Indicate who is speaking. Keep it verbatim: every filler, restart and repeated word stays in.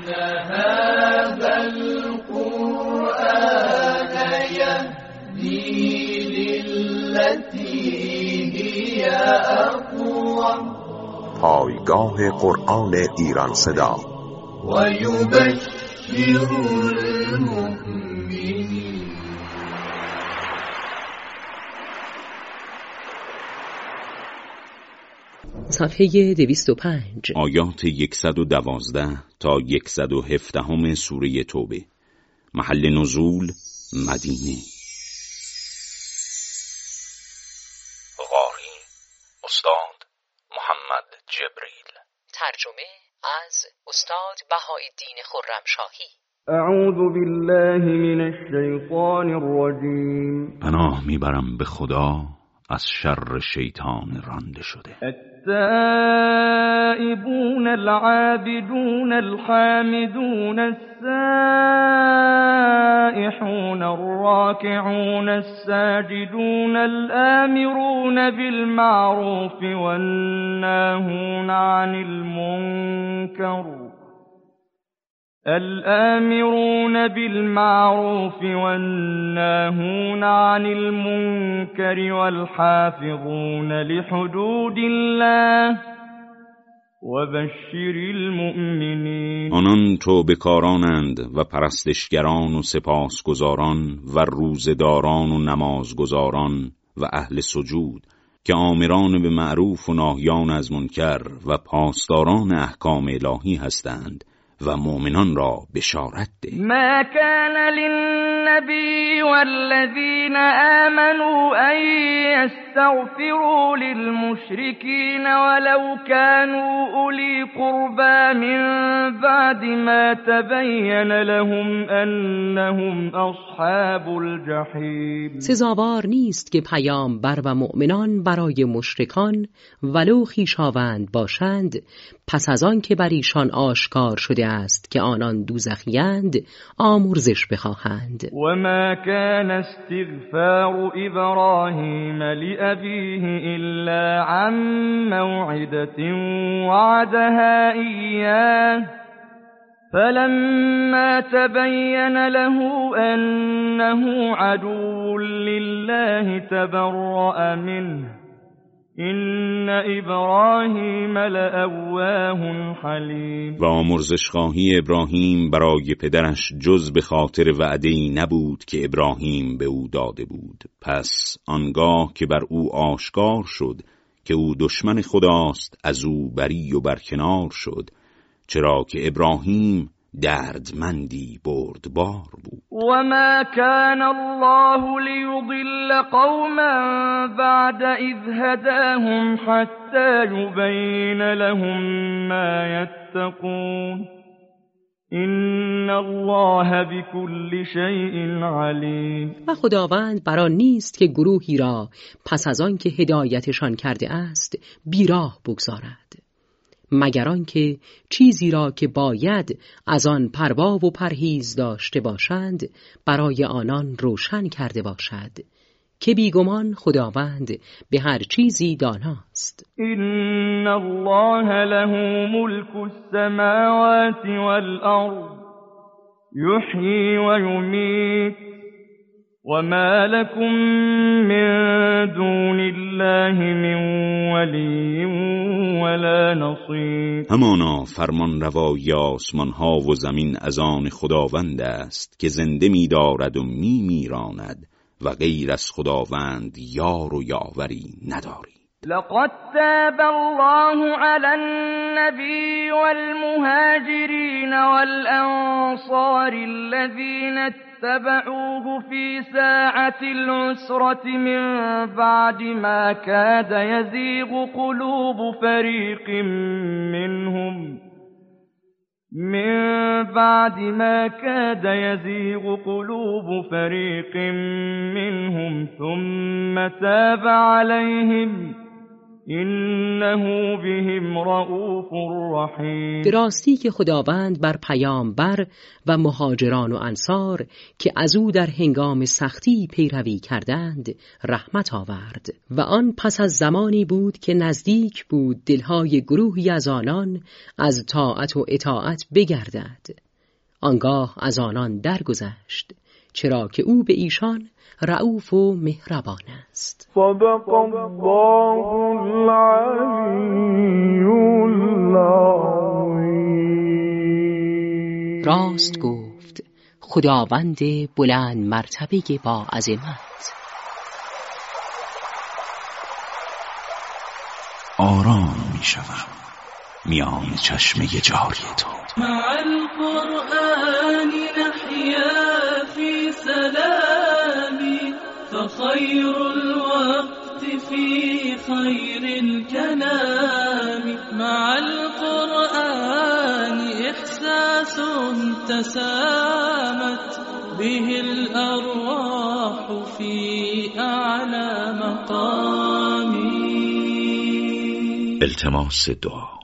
Speaker 1: هذا القرآن يهدي للتي هي أقوم.
Speaker 2: پایگاه قرآن ایران صدا
Speaker 1: و یبشر المؤمنین.
Speaker 3: صفحه دویست و پنج.
Speaker 4: آیات صد و دوازده تا صد و هفده سوره توبه. محل نزول مدینه.
Speaker 5: قاری استاد محمد جبریل.
Speaker 3: ترجمه از استاد بهاءالدین خرمشاهی.
Speaker 6: اعوذ بالله من الشیطان الرجیم.
Speaker 4: پناه میبرم به خدا از شر شیطان رانده شده.
Speaker 6: التائبون العابدون الحامدون السائحون الراكعون الساجدون الآمرون بالمعروف والناهون عن المنكر الآمرون بالمعروف والناهون عن المنكر والحافظون لحدود الله وبشر المؤمنین.
Speaker 4: آنان توبه‌کارانند و پرستشگران و سپاسگزاران و روزه‌داران و نمازگزاران و اهل سجود که آمران به معروف و ناهیان از منکر و پاسداران احکام الهی هستند و مؤمنان را بشارت ده.
Speaker 6: ما كان للنبي والذين آمنوا أن يستغفروا للمشركين ولو كانوا أولي قربى من بعد ما تبين لهم أنهم أصحاب الجحيم.
Speaker 3: سزاوار نیست که پیامبر و مؤمنان برای مشرکان ولو خویشاوند باشند پس از آن که بر ایشان آشکار شده است که آنان دوزخی‌اند آمرزش بخواهند.
Speaker 6: و ما كان استغفار ابراهیم لأبیه الا عن موعدة وعدها ایاه فلما تبين له انه عدو لله تبرأ منه این ابراهیم لأواه حلیم.
Speaker 4: و آمرزش خواهی ابراهیم برای پدرش جز به خاطر وعده‌ای نبود که ابراهیم به او داده بود. پس آنگاه که بر او آشکار شد که او دشمن خداست از او بری و برکنار شد، چرا که ابراهیم دردمندی بردبار بود.
Speaker 6: و ما كان الله لیضل قوما بعد اذ هداهم حتى یبین لهم ما یتقون این الله بكل شیء علیم.
Speaker 3: و خداوند بر آن نیست که گروهی را پس از آن که هدایتشان کرده است بیراه بگذارد مگر آنکه چیزی را که باید از آن پروا و پرهیز داشته باشند برای آنان روشن کرده باشد که بیگمان خداوند به هر چیزی داناست.
Speaker 6: این الله له ملک السماوات والارض یحیی و یمیت و ما لكم من دون الله من ولی ولا نصیر.
Speaker 4: همانا فرمان روای آسمان ها و زمین از آن خداوند است که زنده می دارد و می میراند و غیر از خداوند یار و یاوری نداری.
Speaker 6: لقد تاب الله على النبي والمهاجرين والأنصار الذين اتبعوه في ساعة العسرة من بعد ما كاد يزيغ قلوب فريق منهم من بعد ما كاد يزيغ قلوب فريق منهم ثم تاب عليهم إنه بهم رؤوف رحیم.
Speaker 3: به راستی که خداوند بر پیامبر و مهاجران و انصار که از او در هنگام سختی پیروی کردند رحمت آورد و آن پس از زمانی بود که نزدیک بود دلهای گروهی از آنان از طاعت و اطاعت بگردد. آنگاه از آنان درگذشت، چرا که او به ایشان رؤوف و مهربان است.
Speaker 6: صدق الله العلی العظیم.
Speaker 3: راست گفت خداوند بلند مرتبه با عظمت.
Speaker 4: آرام می شوم میان چشمه جاری تو.
Speaker 1: مع القرآن نحيا في سلام فخير الوقت في خير الكلام. مع القرآن إحساس تسامت به الأرواح في أعلى مقام.
Speaker 4: التماس دعا.